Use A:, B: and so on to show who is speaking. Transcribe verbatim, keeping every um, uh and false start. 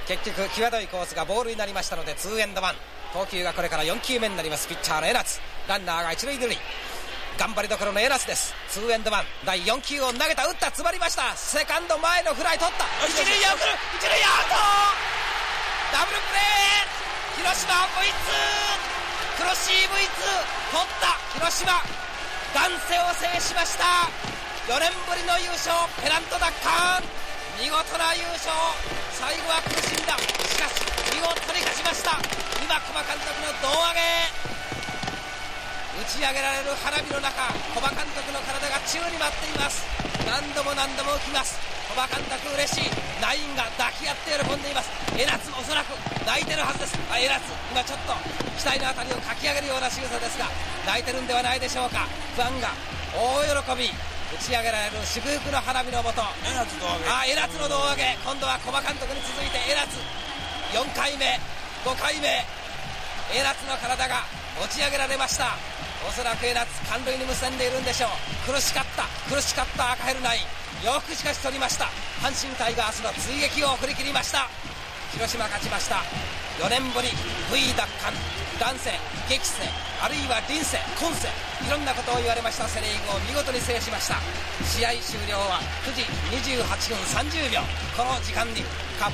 A: 結局際どいコースがボールになりましたのでツーエンドワン。投球がこれからよん球目になります。ピッチャーの江夏、ランナーが一塁二塁、頑張りどころの江夏です。ツーエンドワン、だいよん球を投げた、打った、詰まりました。セカンド前のフライ取った、一塁へ送る、一塁アウト、ダブルプレー、広島 ブイツー、苦しい ブイツー 取った広島、元世を制しました。よねんぶりの優勝、ペナント奪還、見事な優勝。最後は苦しんだ、しかし見事に勝ちました。今古葉監督の胴上げ、打ち上げられる花火の中、古葉監督の体が宙に舞っています。何度も何度も浮きます。古葉監督嬉しい、ナインが抱き合って喜んでいます。江夏もおそらく泣いてるはずです。あ、江夏今ちょっと額のあたりをかき上げるような仕草ですが、泣いてるんではないでしょうか。ファンが大喜び、打ち上げられる祝福の花火のもと、
B: 江夏胴上げ、
A: あ、江夏の胴上げ、今度は古葉監督に続いて江夏、よんかいめ、ごかいめ、江夏の体が持ち上げられました。おそらく江夏感涙にむせんでいるんでしょう。苦しかった苦しかった赤ヘルナイン、よくしかし取りました。阪神タイガースの追撃を振り切りました。広島勝ちました。よねんぶり V 奪還、元世、激世、あるいは臨世、今世、いろんなことを言われましたセ・リーグを見事に制しました。試合終了はくじにじゅうはっぷんさんじゅうびょう。この時間に